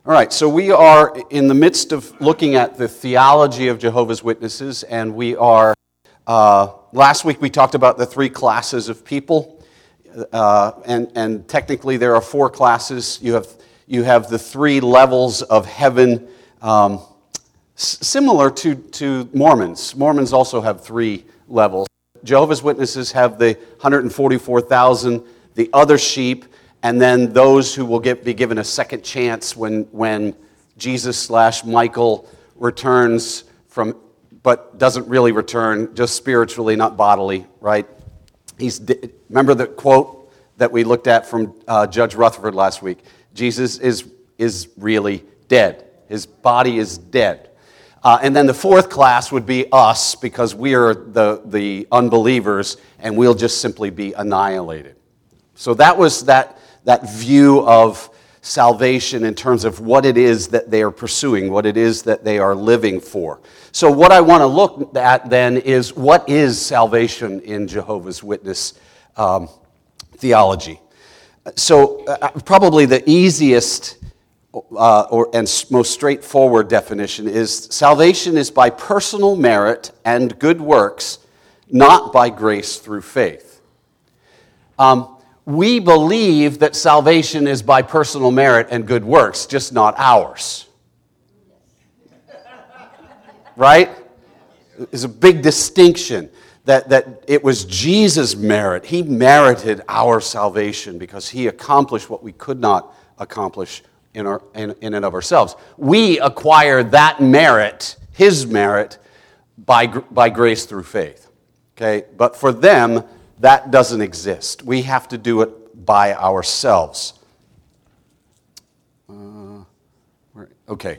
All right, so we are in the midst of looking at the theology of Jehovah's Witnesses, and we are, last week we talked about the three classes of people, and technically there are four classes. You have the three levels of heaven, similar to Mormons. Mormons also have three levels. Jehovah's Witnesses have the 144,000, the other sheep, and then those who will be given a second chance when Jesus/Michael returns but doesn't really return, just spiritually, not bodily, right? Remember the quote that we looked at from Judge Rutherford last week? Jesus is really dead. His body is dead. And then the fourth class would be us, because we are the unbelievers, and we'll just simply be annihilated. So that was that view of salvation in terms of what it is that they are pursuing, what it is that they are living for. So what I want to look at then is, what is salvation in Jehovah's Witness theology? So probably the easiest and most straightforward definition is, salvation is by personal merit and good works, not by grace through faith. We believe that salvation is by personal merit and good works, just not ours. Right? There's a big distinction that it was Jesus' merit. He merited our salvation because he accomplished what we could not accomplish in and of ourselves. We acquire that merit, his merit, by grace through faith. Okay? But for them, that doesn't exist. We have to do it by ourselves. Okay.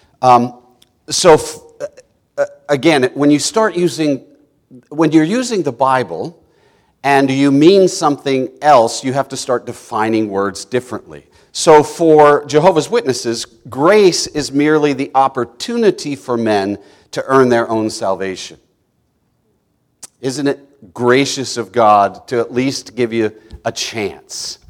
Again, when you're using the Bible and you mean something else, you have to start defining words differently. So for Jehovah's Witnesses, grace is merely the opportunity for men to earn their own salvation. Isn't it gracious of God to at least give you a chance?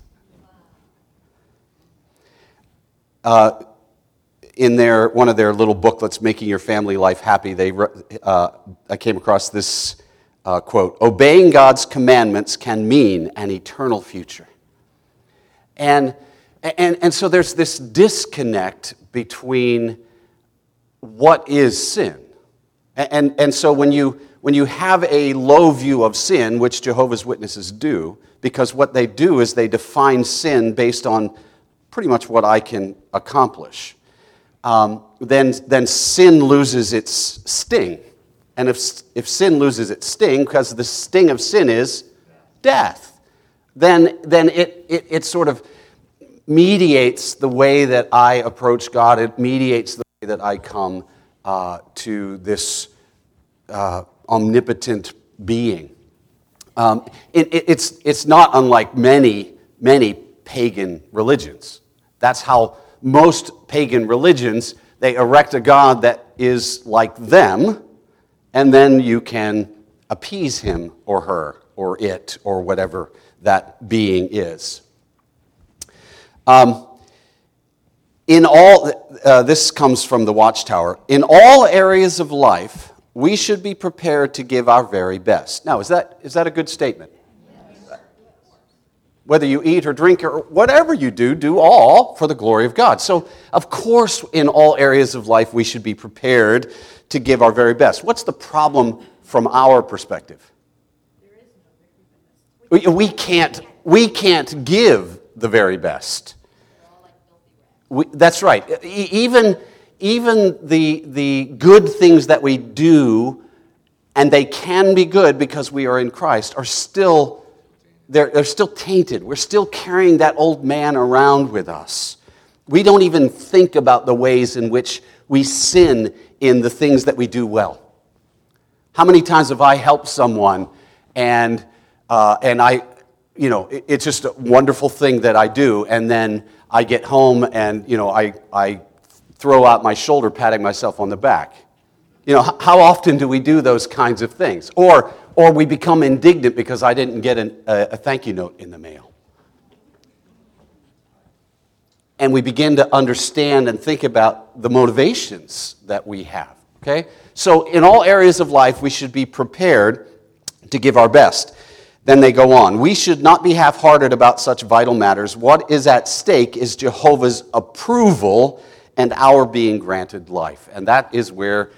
In one of their little booklets, Making Your Family Life Happy, I came across this quote: "Obeying God's commandments can mean an eternal future." And so there's this disconnect between what is sin. And so when you have a low view of sin, which Jehovah's Witnesses do, because what they do is they define sin based on pretty much what I can accomplish, then sin loses its sting. And if sin loses its sting, because the sting of sin is death, then it sort of mediates the way that I approach God. It mediates the way that I come to this omnipotent being. It's not unlike many pagan religions. That's how most pagan religions, they erect a god that is like them, and then you can appease him or her or it or whatever that being is. This comes from the Watchtower. In all areas of life, we should be prepared to give our very best. Now, is that a good statement? Yes. Whether you eat or drink or whatever you do all for the glory of God. So, of course, in all areas of life, we should be prepared to give our very best. What's the problem from our perspective? There is no very best. We can't give the very best. That's right. Even the good things that we do, and they can be good because we are in Christ, are still they're still tainted. We're still carrying that old man around with us. We don't even think about the ways in which we sin in the things that we do well. How many times have I helped someone and it's just a wonderful thing that I do, and then I get home and, I throw out my shoulder patting myself on the back. How often do we do those kinds of things? Or we become indignant because I didn't get a thank you note in the mail. and we begin to understand and think about the motivations that we have, okay? So in all areas of life, we should be prepared to give our best. Then they go on. We should not be half-hearted about such vital matters. What is at stake is Jehovah's approval and our being granted life. And that is where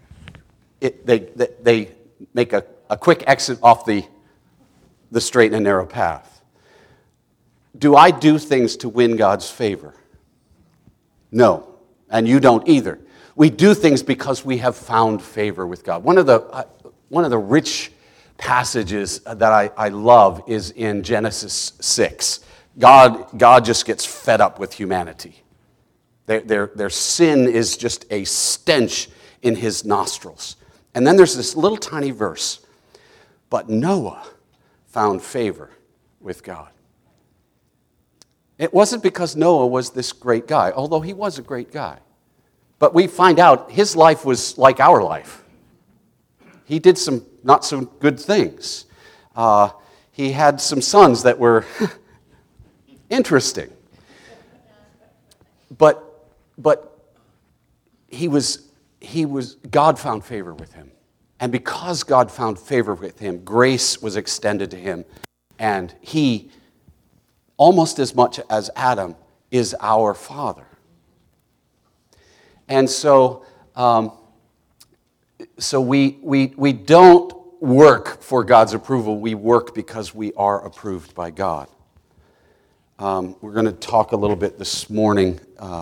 they make a quick exit off the straight and narrow path. Do I do things to win God's favor? No, and you don't either. We do things because we have found favor with God. One of the rich passages that I love is in Genesis 6. God just gets fed up with humanity. Their sin is just a stench in his nostrils. And then there's this little tiny verse. But Noah found favor with God. It wasn't because Noah was this great guy, although he was a great guy. But we find out his life was like our life. He did some not so good things. He had some sons that were interesting. But God found favor with him. And because God found favor with him, grace was extended to him. And he, almost as much as Adam, is our father. And so we don't work for God's approval. We work because we are approved by God. We're going to talk a little bit this morning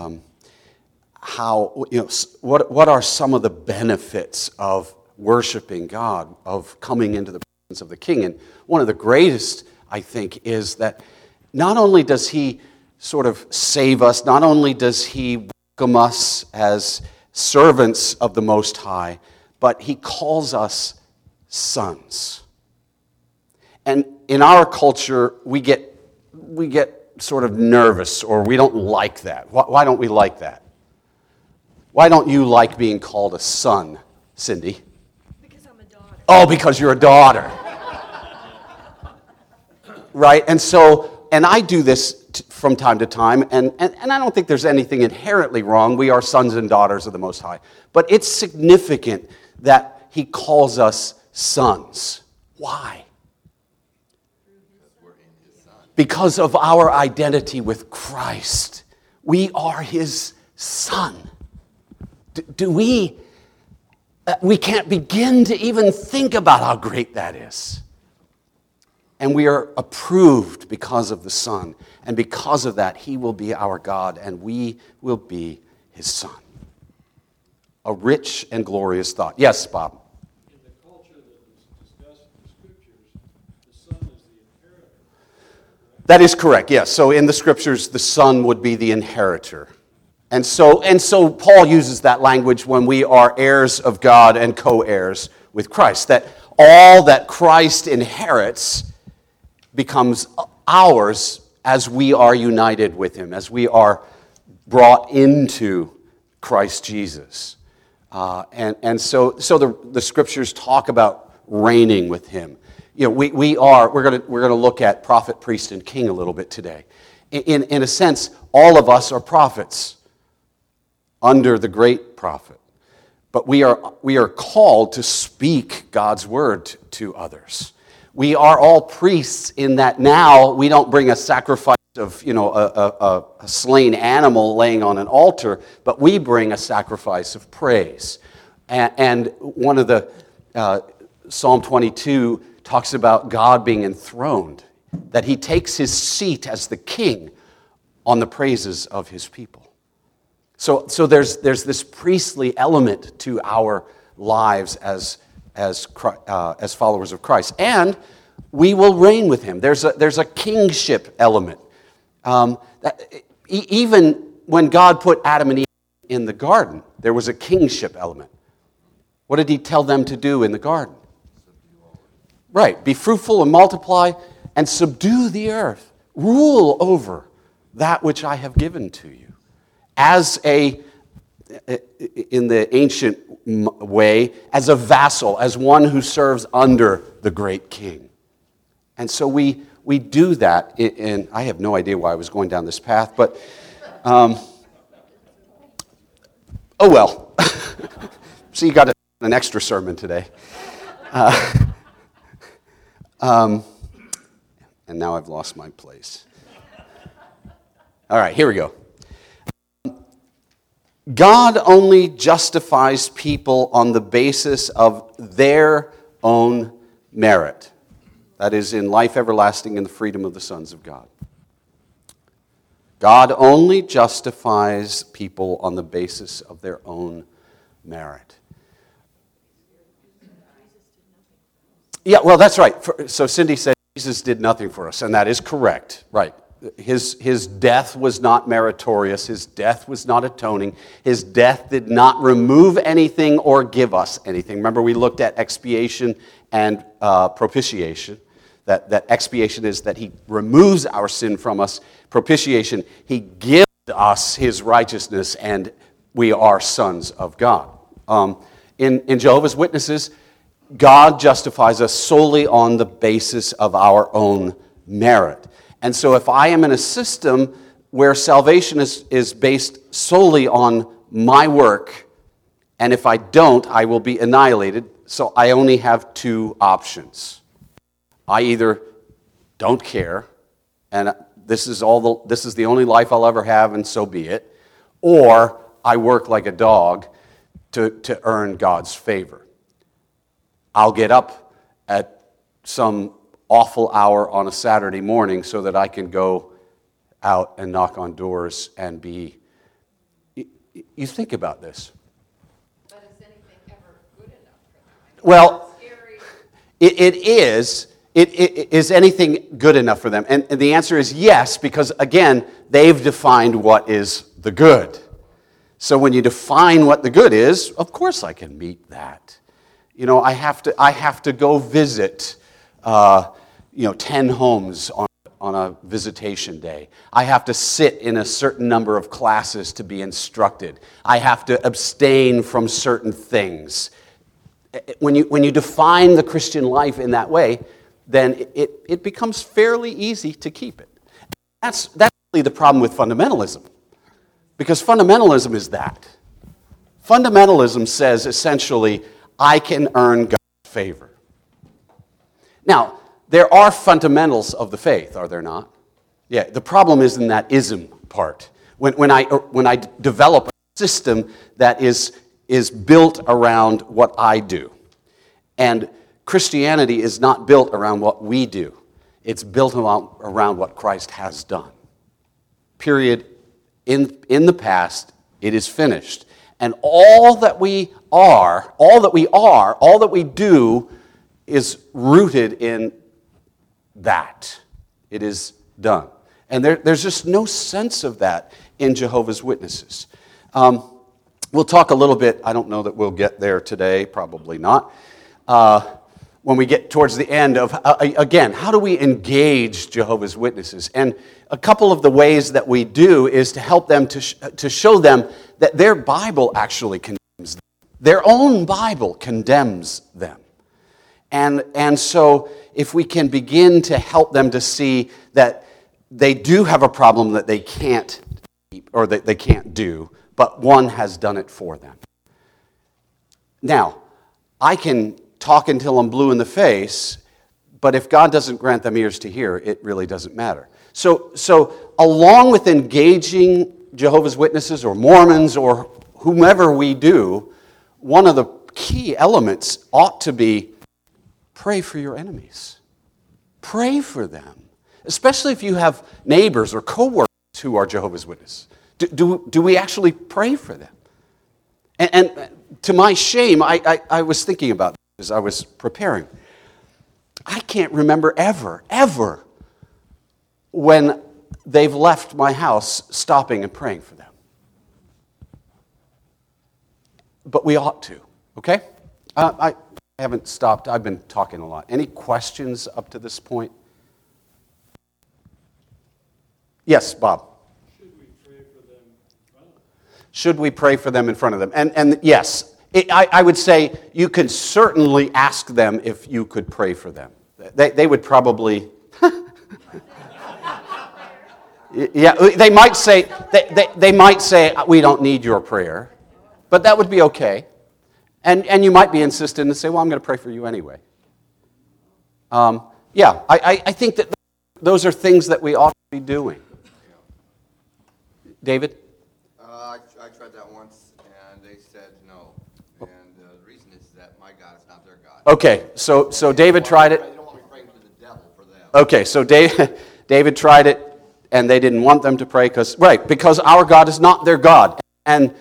what are some of the benefits of worshiping God, of coming into the presence of the King. And one of the greatest, I think, is that not only does he sort of save us, not only does he welcome us as servants of the Most High, but he calls us sons. And in our culture, we get sort of nervous, or we don't like that. Why don't we like that? Why don't you like being called a son, Cindy? Because I'm a daughter. Oh, because you're a daughter. Right? And I do this from time to time, and I don't think there's anything inherently wrong. We are sons and daughters of the Most High. But it's significant that he calls us sons. Why? Because of our identity with Christ. We are his son. We can't begin to even think about how great that is. And we are approved because of the Son. And because of that, he will be our God, and we will be his son. A rich and glorious thought. Yes, Bob? In the culture that is discussed in the Scriptures, the Son is the inheritor. That is correct, yes. So in the Scriptures, the Son would be the inheritor. And so Paul uses that language when we are heirs of God and co-heirs with Christ, that all that Christ inherits becomes ours as we are united with him, as we are brought into Christ Jesus. And so the Scriptures talk about reigning with him. You know, we're going to look at prophet, priest, and king a little bit today. In a sense, all of us are prophets under the great prophet. But we are called to speak God's word to others. We are all priests in that now we don't bring a sacrifice of a slain animal laying on an altar, but we bring a sacrifice of praise. And one of the Psalm 22 talks about God being enthroned, that he takes his seat as the king on the praises of his people. So there's this priestly element to our lives as followers of Christ, and we will reign with him. There's a kingship element. Even when God put Adam and Eve in the garden, there was a kingship element. What did he tell them to do in the garden? Right, be fruitful and multiply and subdue the earth. Rule over that which I have given to you. In the ancient way, as a vassal, as one who serves under the great king. And so we do that, and I have no idea why I was going down this path, but Oh well. So you got an extra sermon today. And now I've lost my place. All right, here we go. God only justifies people on the basis of their own merit. That is, in life everlasting and the freedom of the sons of God. God only justifies people on the basis of their own merit. Yeah, well, that's right. So Cindy said Jesus did nothing for us, and that is correct. Right. His death was not meritorious. His death was not atoning. His death did not remove anything or give us anything. Remember, we looked at expiation and propitiation. That expiation is that he removes our sin from us. Propitiation, he gives us his righteousness, and we are sons of God. In Jehovah's Witnesses, God justifies us solely on the basis of our own merit. And so if I am in a system where salvation is based solely on my work, and if I don't, I will be annihilated, so I only have two options. I either don't care, and this is the only life I'll ever have, and so be it, or I work like a dog to earn God's favor. I'll get up at some awful hour on a Saturday morning so that I can go out and knock on doors and be... You think about this. But is anything ever good enough for them? Well, it is. Is anything good enough for them? And the answer is yes, because again, they've defined what is the good. So when you define what the good is, of course I can meet that. You know, I have to go visit 10 homes on a visitation day. I have to sit in a certain number of classes to be instructed. I have to abstain from certain things. When you define the Christian life in that way, then it becomes fairly easy to keep it. That's really the problem with fundamentalism. Because fundamentalism is that. Fundamentalism says essentially, I can earn God's favor. Now, there are fundamentals of the faith, are there not? Yeah, the problem is in that ism part. When I develop a system that is built around what I do. And Christianity is not built around what we do. It's built around what Christ has done. Period. In the past, it is finished. And all that we do is rooted in that. It is done. And there's just no sense of that in Jehovah's Witnesses. We'll talk a little bit, I don't know that we'll get there today, probably not, when we get towards the end of, again, how do we engage Jehovah's Witnesses? And a couple of the ways that we do is to help them to show them that their Bible actually condemns them. Their own Bible condemns them. And so if we can begin to help them to see that they do have a problem that they can't keep or that they can't do, but one has done it for them. Now, I can talk until I'm blue in the face, but if God doesn't grant them ears to hear, it really doesn't matter. So along with engaging Jehovah's Witnesses or Mormons or whomever we do, one of the key elements ought to be pray for your enemies. Pray for them, especially if you have neighbors or coworkers who are Jehovah's Witnesses. Do we actually pray for them? And to my shame, I was thinking about this as I was preparing. I can't remember ever when they've left my house stopping and praying for them. But we ought to, okay? I haven't stopped. I've been talking a lot. Any questions up to this point? Yes, Bob. Should we pray for them in front of them? And yes, I would say you could certainly ask them if you could pray for them. They would probably... Yeah, they might say, they might say, we don't need your prayer, but that would be okay. And you might be insistent and say, well, I'm going to pray for you anyway. I think that those are things that we ought to be doing. David? I tried that once, and they said no. And the reason is that my God is not their God. Okay, so David tried it. They don't want me praying to the devil for them. Okay, so David tried it, and they didn't want them to pray because our God is not their God. And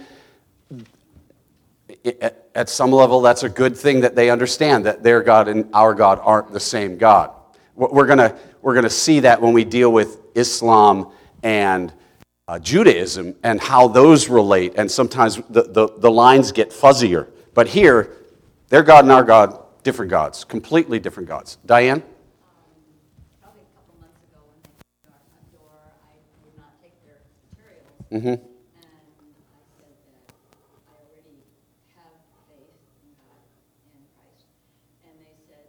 at some level, that's a good thing that they understand that their God and our God aren't the same God. We're gonna see that when we deal with Islam and Judaism and how those relate, and sometimes the lines get fuzzier. But here, their God and our God, different gods, completely different gods. Diane? Probably a couple months ago when they came to our front door, I would not take their materials. Mm-hmm. And I said that I already have faith in God and Christ. And they said,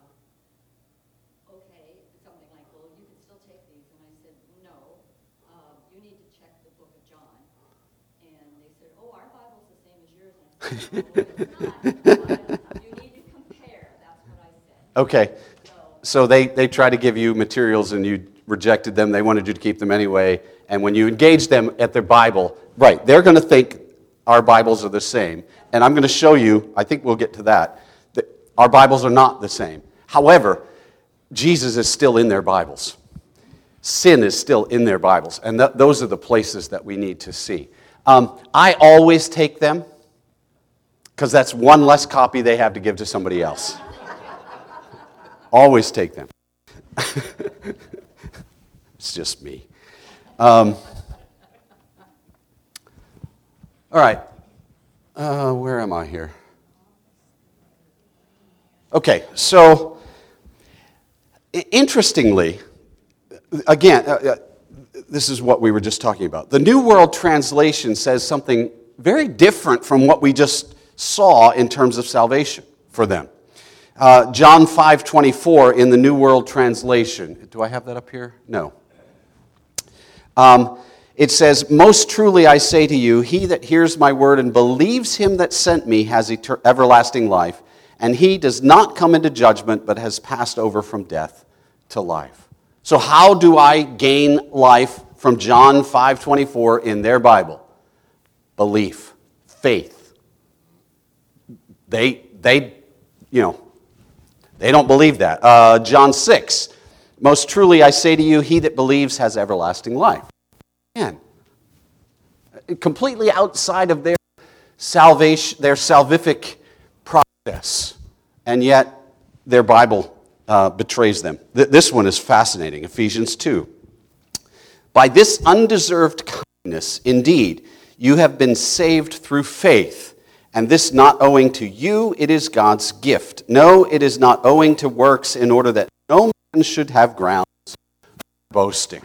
okay, something like, well, you can still take these. And I said, no, you need to check the book of John. And they said, oh, our Bible's the same as yours. And I said, no, it's not. You need to compare. That's what I said. Okay. So they tried to give you materials and you rejected them. They wanted you to keep them anyway. And when you engage them at their Bible, right, they're going to think our Bibles are the same. And I'm going to show you, I think we'll get to that our Bibles are not the same. However, Jesus is still in their Bibles. Sin is still in their Bibles. And those are the places that we need to see. I always take them because that's one less copy they have to give to somebody else. Always take them. It's just me. All right. Where am I here? Okay, so interestingly, again, this is what we were just talking about. The New World Translation says something very different from what we just saw in terms of salvation for them. John 5:24 in the New World Translation. Do I have that up here? No. It says, "Most truly I say to you, he that hears my word and believes him that sent me has everlasting life, and he does not come into judgment, but has passed over from death to life." So how do I gain life from John 5:24 in their Bible? Belief, faith. They don't believe that. John 6, "Most truly I say to you, he that believes has everlasting life." Again, completely outside of their salvation, their salvific process, and yet their Bible betrays them. This one is fascinating, Ephesians 2. "By this undeserved kindness, indeed, you have been saved through faith, and this not owing to you, it is God's gift. No, it is not owing to works, in order that no man should have grounds for boasting."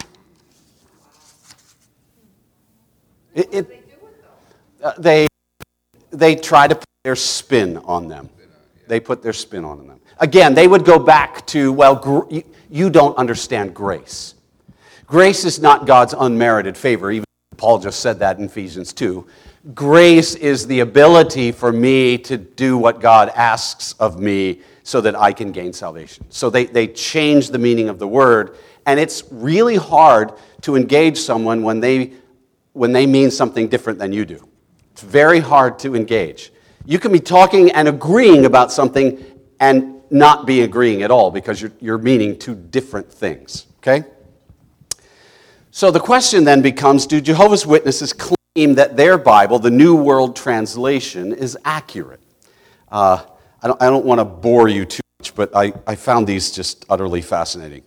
They try to put their spin on them. They put their spin on them. Again, they would go back to, well, you don't understand grace. Grace is not God's unmerited favor. Even Paul just said that in Ephesians 2. Grace is the ability for me to do what God asks of me so that I can gain salvation. So they change the meaning of the word, and it's really hard to engage someone when they mean something different than you do. It's very hard to engage. You can be talking and agreeing about something and not be agreeing at all because you're meaning two different things, okay? So the question then becomes, do Jehovah's Witnesses claim that their Bible, the New World Translation, is accurate? I don't want to bore you too much, but I found these just utterly fascinating.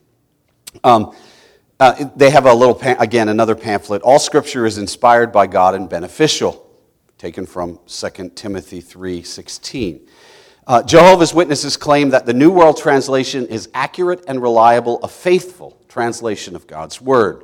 They have a little, again, another pamphlet. "All Scripture is inspired by God and beneficial," taken from 2 Timothy 3:16. Jehovah's Witnesses claim that the New World Translation is accurate and reliable, a faithful translation of God's Word.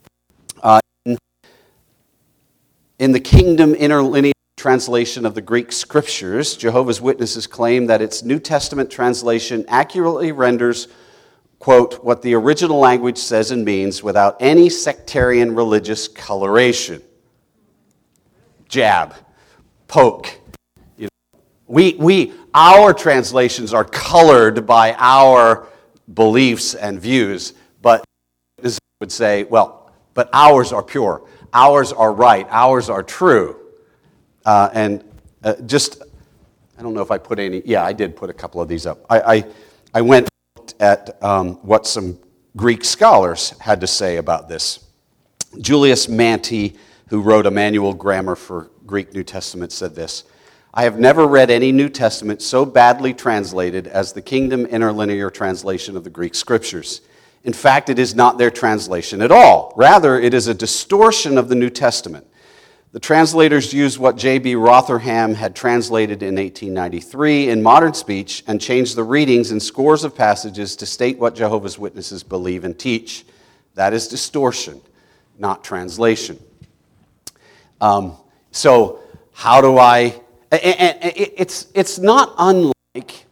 In the Kingdom Interlinear Translation of the Greek Scriptures, Jehovah's Witnesses claim that its New Testament translation accurately renders, quote, what the original language says and means without any sectarian religious coloration. Jab, poke. You know, our translations are colored by our beliefs and views, but this would say, well, but ours are pure, ours are right, ours are true. I don't know if I put any, yeah, I did put a couple of these up. I went and looked at what some Greek scholars had to say about this. Julius Manti, who wrote a manual grammar for Greek New Testament, said this: I have never read any New Testament so badly translated as the Kingdom Interlinear translation of the Greek Scriptures. In fact, it is not their translation at all. Rather, it is a distortion of the New Testament. The translators used what J.B. Rotherham had translated in 1893 in modern speech and changed the readings in scores of passages to state what Jehovah's Witnesses believe and teach. That is distortion, not translation. So how do I... It's not unlike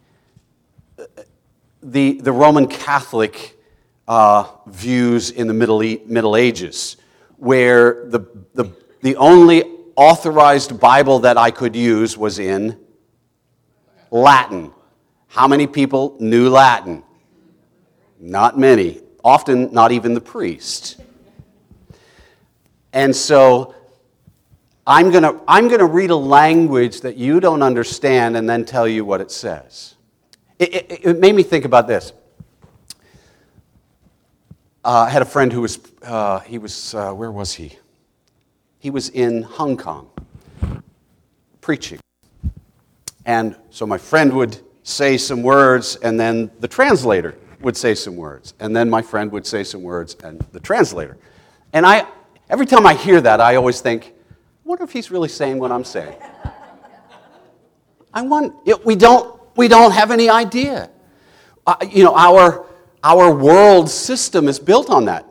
the Roman Catholic views in the Middle Ages, where the only authorized Bible that I could use was in Latin. How many people knew Latin? Not many. Often not even the priest. And so I'm gonna read a language that you don't understand and then tell you what it says. It made me think about this. I had a friend who was where was he? He was in Hong Kong preaching. And so my friend would say some words, and then the translator would say some words. And then my friend would say some words, and the translator. And every time I hear that, I always think, I wonder if he's really saying what I'm saying. We don't have any idea. Our world system is built on that.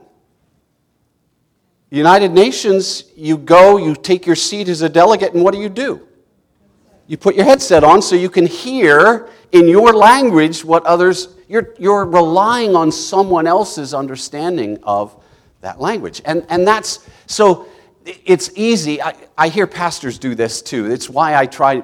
United Nations, you go, you take your seat as a delegate, and what do? You put your headset on so you can hear in your language what others, you're relying on someone else's understanding of that language. And that's, so it's easy. I hear pastors do this too. It's why I try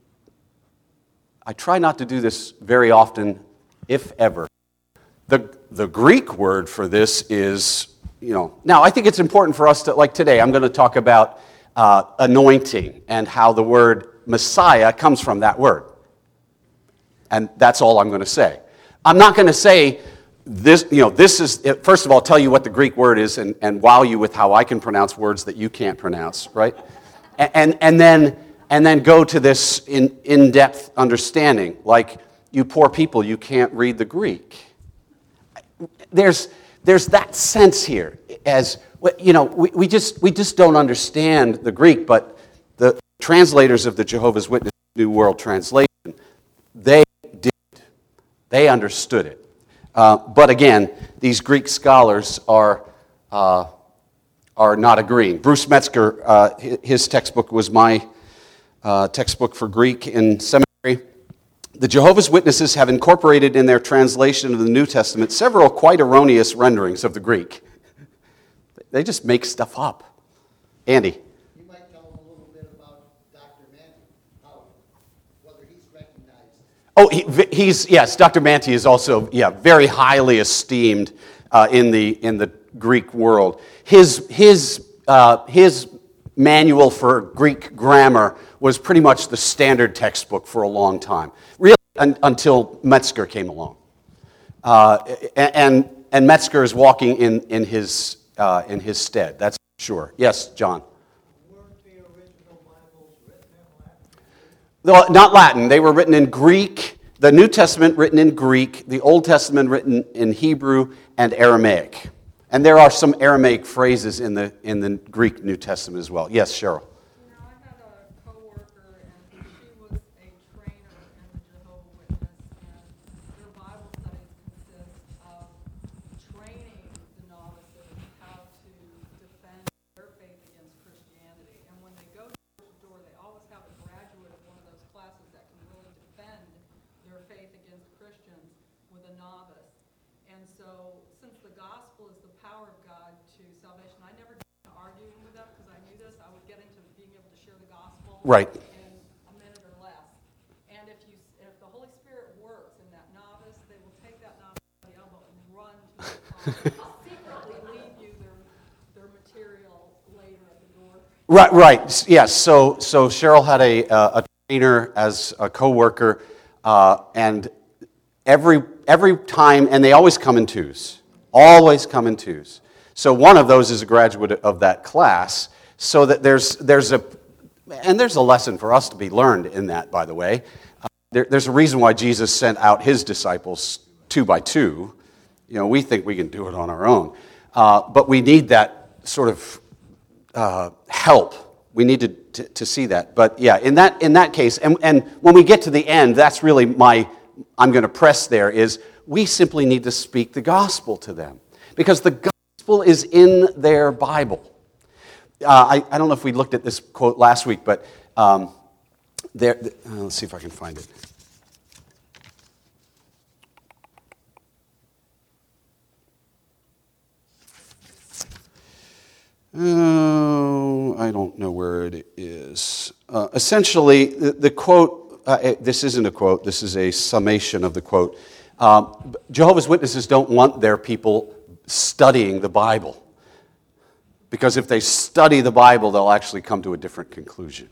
not to do this very often, if ever. The Greek word for this is, now I think it's important for us to, like today, I'm going to talk about anointing and how the word Messiah comes from that word. And that's all I'm going to say. I'm not going to say this, this is, first of all, tell you what the Greek word is and wow you with how I can pronounce words that you can't pronounce, right? And then go to this in-depth understanding. Like, you poor people, you can't read the Greek. There's that sense here, as we just don't understand the Greek, but the translators of the Jehovah's Witness New World Translation, they did, they understood it. But again, these Greek scholars are not agreeing. Bruce Metzger, his textbook was my textbook for Greek in seminary. The Jehovah's Witnesses have incorporated in their translation of the New Testament several quite erroneous renderings of the Greek. They just make stuff up. Andy. You might tell them a little bit about Dr. Manti, whether he's recognized. Oh, yes, Dr. Manti is also, very highly esteemed in the Greek world. His manual for Greek grammar was pretty much the standard textbook for a long time, really until Metzger came along. And Metzger is walking in his stead, that's for sure. Yes, John? Weren't the original Bibles written in Latin? Not Latin. They were written in Greek. The New Testament written in Greek, the Old Testament written in Hebrew and Aramaic. And there are some Aramaic phrases in the Greek New Testament as well. Yes, Cheryl. I had a coworker, and she was a trainer in the Jehovah's Witness, and their Bible studies consist of training the novices how to defend their faith against Christianity. And when they go to the door, they always have a graduate of one of those classes that can really defend their faith against Christians with a novice. And so, since the gospel is the power of God to salvation, I never got into arguing with them because I knew this. I would get into being able to share the gospel Right. in a minute or less. And if the Holy Spirit works in that novice, they will take that novice by the elbow and run to the car, secretly leave you their material later at the door. Right. Yes. So Cheryl had a trainer as a coworker, and every time, and they always come in twos. Always come in twos. So one of those is a graduate of that class. So that there's a lesson for us to be learned in that. By the way, there's a reason why Jesus sent out his disciples 2 by 2. You know, we think we can do it on our own, but we need that sort of help. We need to see that. But yeah, in that case, and when we get to the end, that's really I'm going to press there, is we simply need to speak the gospel to them. Because the gospel is in their Bible. I don't know if we looked at this quote last week, but let's see if I can find it. Oh, I don't know where it is. Essentially, the quote, this isn't a quote, this is a summation of the quote. Jehovah's Witnesses don't want their people studying the Bible. Because if they study the Bible, they'll actually come to a different conclusion.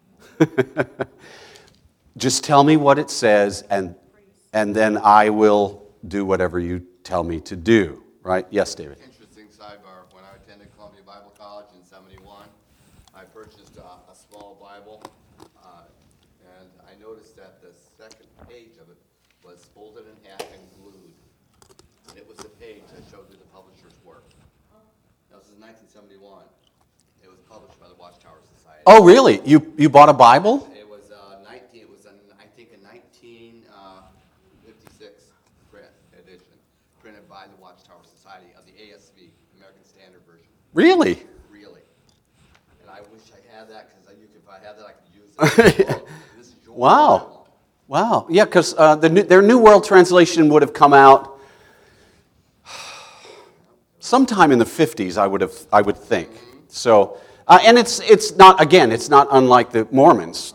Just tell me what it says, and then I will do whatever you tell me to do. Right? Yes, David? Interesting sidebar. When I attended Columbia Bible College in '71, I purchased a small Bible, and I noticed that the second page of it was folded in half and glued. And it was the page that showed you the publisher's work. Now, this is 1971. It was published by the Watchtower Society. Oh, really? You bought a Bible? It was I think a 1956 print edition, printed by the Watchtower Society of the ASV, American Standard Version. Really? Really. And I wish I had that, because if I had that, I could use it. This is your Wow. Bible. Wow. Yeah, because their New World Translation would have come out sometime in the 50s, I would think. So, and it's not unlike the Mormons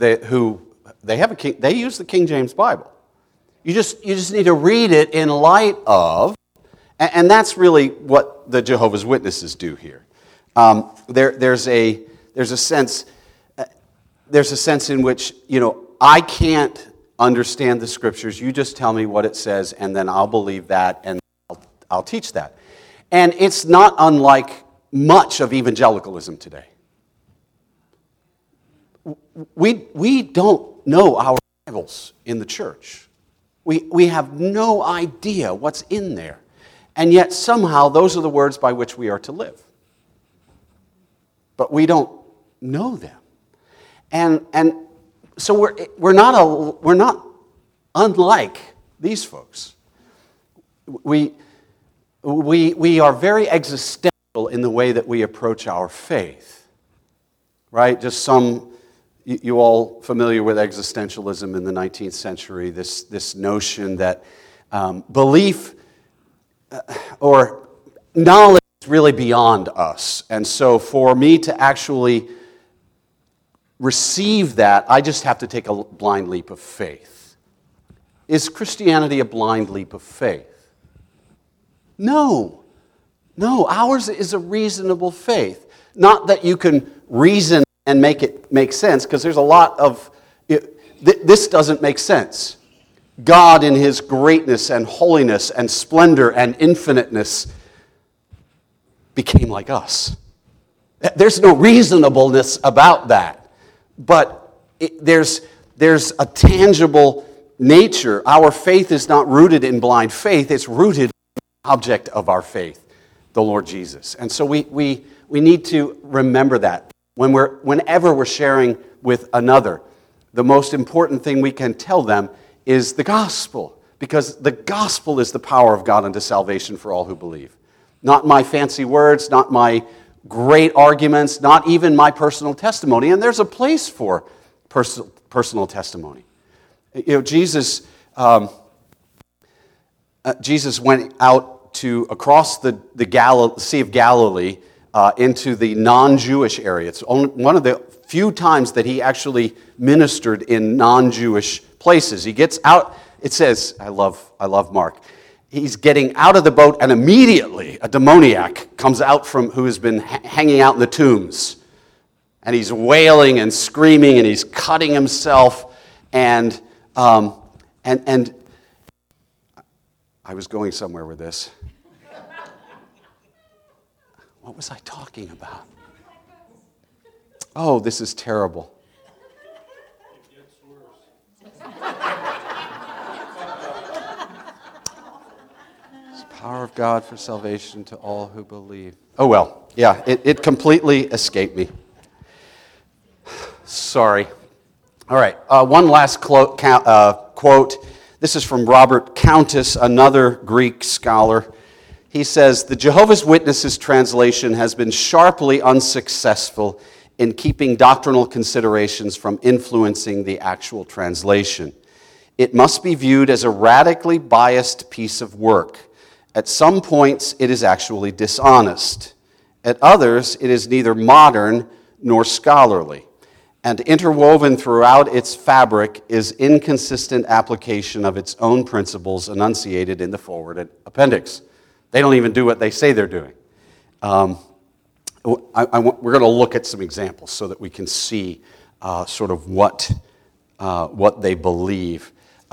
they use the King James Bible. You just need to read it in light of, and that's really what the Jehovah's Witnesses do here. There's a sense in which, I can't understand the Scriptures. You just tell me what it says, and then I'll believe that, and I'll teach that. And it's not unlike much of evangelicalism today. We don't know our Bibles in the church. We have no idea what's in there. And yet somehow those are the words by which we are to live. But we don't know them. And so we're not unlike these folks. We are very existential in the way that we approach our faith. Right? Just you all familiar with existentialism in the 19th century, this notion that belief or knowledge is really beyond us. And so for me to actually receive that, I just have to take a blind leap of faith. Is Christianity a blind leap of faith? No. No, ours is a reasonable faith. Not that you can reason and make it make sense, because there's a lot of, this doesn't make sense. God in His greatness and holiness and splendor and infiniteness became like us. There's no reasonableness about that. But there's a tangible nature. Our faith is not rooted in blind faith. It's rooted in the object of our faith, the Lord Jesus. And so we need to remember that. Whenever we're sharing with another, the most important thing we can tell them is the gospel, because the gospel is the power of God unto salvation for all who believe. Not my fancy words, not my great arguments, not even my personal testimony. And there's a place for personal testimony. Jesus, Jesus went out to across the Sea of Galilee into the non-Jewish area. It's one of the few times that he actually ministered in non-Jewish places. He gets out. It says, I love Mark. He's getting out of the boat, and immediately a demoniac comes out from who has been hanging out in the tombs. And he's wailing and screaming, and he's cutting himself. And I was going somewhere with this. What was I talking about? Oh, this is terrible. It gets worse. Power of God for salvation to all who believe. Oh, well, yeah, it completely escaped me. Sorry. All right, one last quote. This is from Robert Countess, another Greek scholar. He says, "The Jehovah's Witnesses translation has been sharply unsuccessful in keeping doctrinal considerations from influencing the actual translation. It must be viewed as a radically biased piece of work. At some points, it is actually dishonest. At others, it is neither modern nor scholarly. And interwoven throughout its fabric is inconsistent application of its own principles enunciated in the forward appendix." They don't even do what they say they're doing. We're going to look at some examples so that we can see sort of what they believe.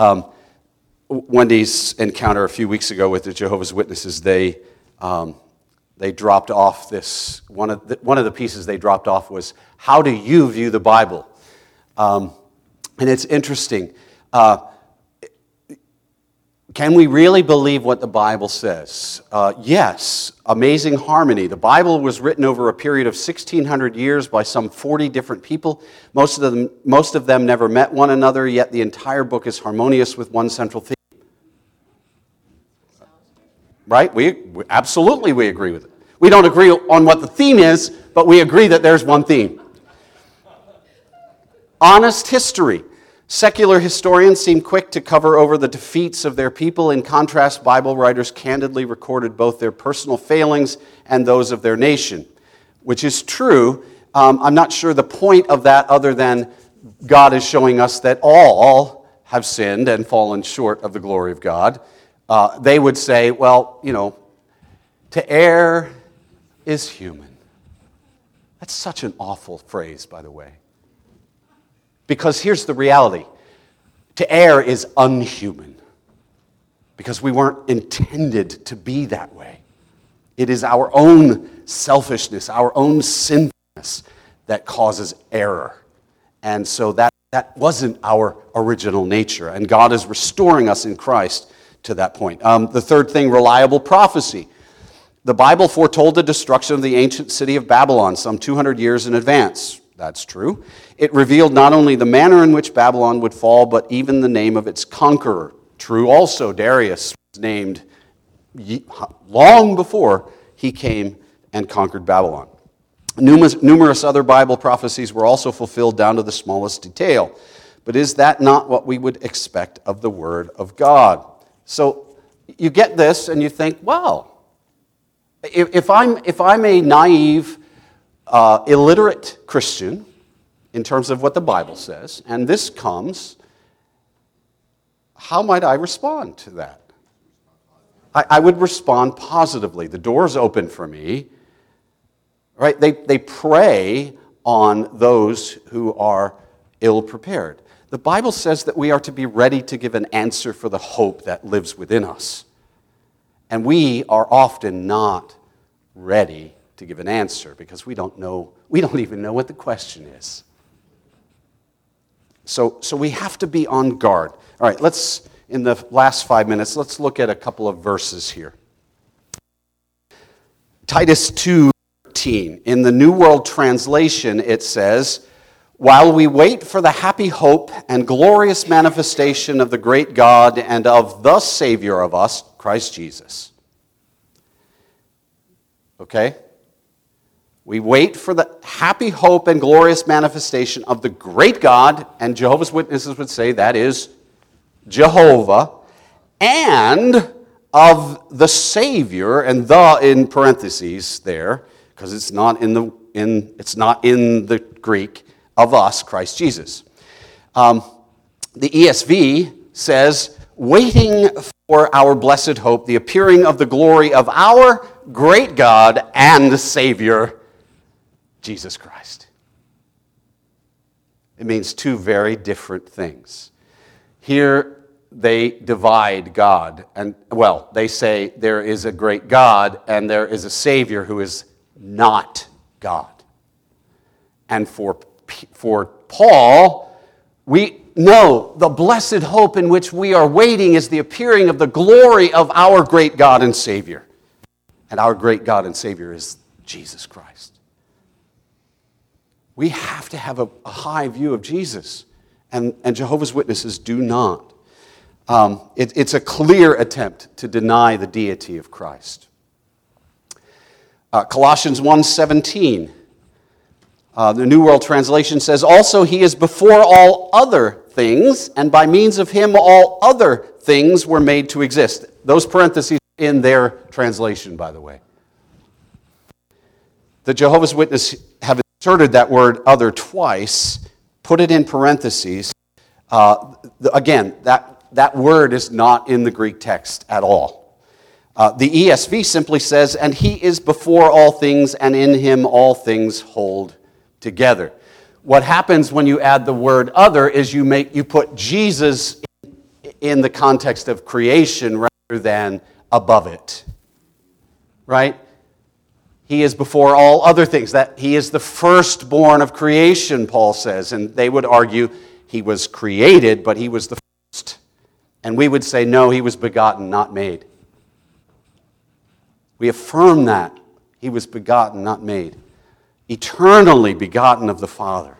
Wendy's encounter a few weeks ago with the Jehovah's Witnesses, they dropped off this. One of the pieces they dropped off was, "How do you view the Bible?" And it's interesting. Can we really believe what the Bible says? Yes, amazing harmony. The Bible was written over a period of 1,600 years by some 40 different people. Most of them never met one another, yet the entire book is harmonious with one central theme. Right? We absolutely agree with it. We don't agree on what the theme is, but we agree that there's one theme. Honest history. Secular historians seem quick to cover over the defeats of their people. In contrast, Bible writers candidly recorded both their personal failings and those of their nation, which is true. I'm not sure the point of that other than God is showing us that all have sinned and fallen short of the glory of God. They would say, well, to err is human. That's such an awful phrase, by the way. Because here's the reality. To err is unhuman. Because we weren't intended to be that way. It is our own selfishness, our own sinfulness that causes error. And so that wasn't our original nature. And God is restoring us in Christ to that point. The third thing, reliable prophecy. The Bible foretold the destruction of the ancient city of Babylon some 200 years in advance. That's true. It revealed not only the manner in which Babylon would fall, but even the name of its conqueror. True also, Darius was named long before he came and conquered Babylon. Numerous other Bible prophecies were also fulfilled down to the smallest detail. But is that not what we would expect of the Word of God? So you get this and you think, wow, if I'm a naive, illiterate Christian in terms of what the Bible says, and this comes, how might I respond to that? I would respond positively. The door's open for me. Right? They prey on those who are ill-prepared. The Bible says that we are to be ready to give an answer for the hope that lives within us. And we are often not ready to give an answer because we don't even know what the question is. So we have to be on guard. All right, in the last 5 minutes, let's look at a couple of verses here. Titus 2:13. In the New World Translation, it says, "While we wait for the happy hope and glorious manifestation of the great God and of the Savior of us, Christ Jesus." Okay? We wait for the happy hope and glorious manifestation of the great God, and Jehovah's Witnesses would say that is Jehovah, and of the Savior, and the in parentheses there, because it's not in the Greek, of us, Christ Jesus. The ESV says, waiting for our blessed hope, the appearing of the glory of our great God and Savior, Jesus Christ. It means two very different things. Here they divide God, and they say there is a great God and there is a Savior who is not God. And for Paul, we know the blessed hope in which we are waiting is the appearing of the glory of our great God and Savior. And our great God and Savior is Jesus Christ. We have to have a high view of Jesus, and Jehovah's Witnesses do not. It's a clear attempt to deny the deity of Christ. Colossians 1:17, the New World Translation says, also he is before all other things, and by means of him all other things were made to exist. Those parentheses in their translation, by the way. The Jehovah's Witnesses have inserted that word other twice, put it in parentheses. Again, that word is not in the Greek text at all. The ESV simply says, and he is before all things, and in him all things hold together. What happens when you add the word other is you put Jesus in the context of creation rather than above it. Right? He is before all other things. That he is the firstborn of creation, Paul says. And they would argue he was created, but he was the first. And we would say, no, he was begotten, not made. We affirm that. He was begotten, not made. Eternally begotten of the Father.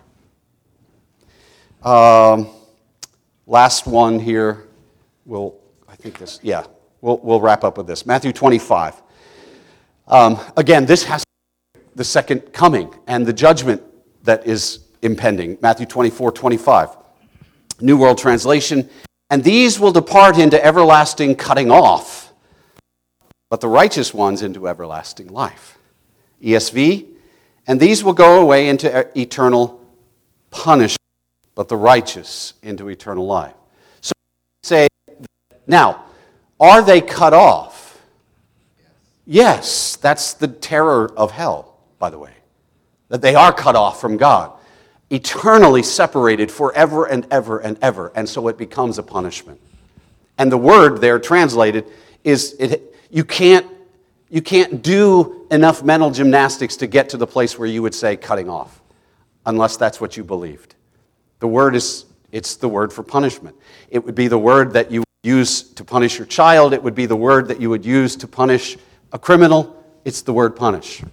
Last one here. We'll wrap up with this. Matthew 25. Again, this has the second coming and the judgment that is impending. Matthew 24:25. New World Translation. And these will depart into everlasting cutting off, but the righteous ones into everlasting life. ESV. And these will go away into eternal punishment, but the righteous into eternal life. So say, now, are they cut off? Yes, that's the terror of hell, by the way. That they are cut off from God. Eternally separated forever and ever and ever. And so it becomes a punishment. And the word there translated is, you can't do enough mental gymnastics to get to the place where you would say cutting off. Unless that's what you believed. The word it's the word for punishment. It would be the word that you would use to punish your child. It would be the word that you would use to punish a criminal. It's the word punish.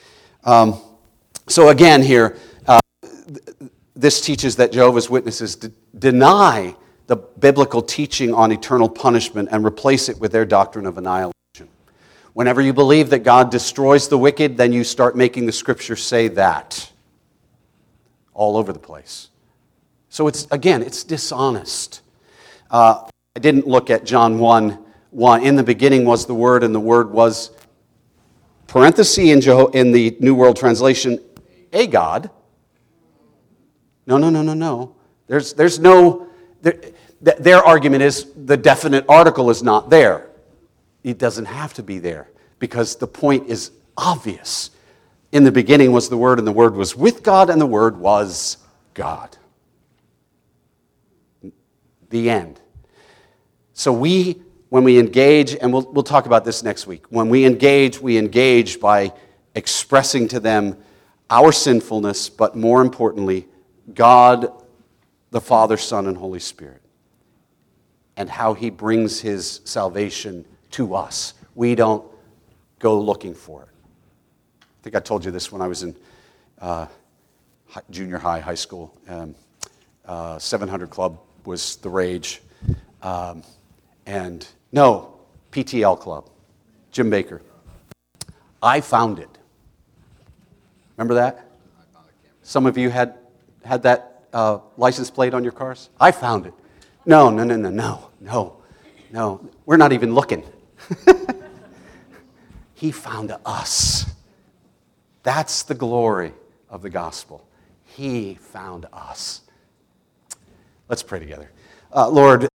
So again here, this teaches that Jehovah's Witnesses deny the biblical teaching on eternal punishment and replace it with their doctrine of annihilation. Whenever you believe that God destroys the wicked, then you start making the Scripture say that all over the place. So it's dishonest. I didn't look at John 1:1. In the beginning was the Word, and the Word was, parenthesis in the New World Translation, a God. No. There's no. Their argument is the definite article is not there. It doesn't have to be there because the point is obvious. In the beginning was the Word, and the Word was with God, and the Word was God. The end. So when we engage, and we'll talk about this next week, when we engage by expressing to them our sinfulness, but more importantly, God, the Father, Son, and Holy Spirit, and how He brings His salvation to us. We don't go looking for it. I think I told you this when I was in junior high, high school. 700 Club was the rage. PTL Club, Jim Baker. I found it. Remember that? Some of you had that license plate on your cars? I found it. No. We're not even looking. He found us. That's the glory of the gospel. He found us. Let's pray together. Lord,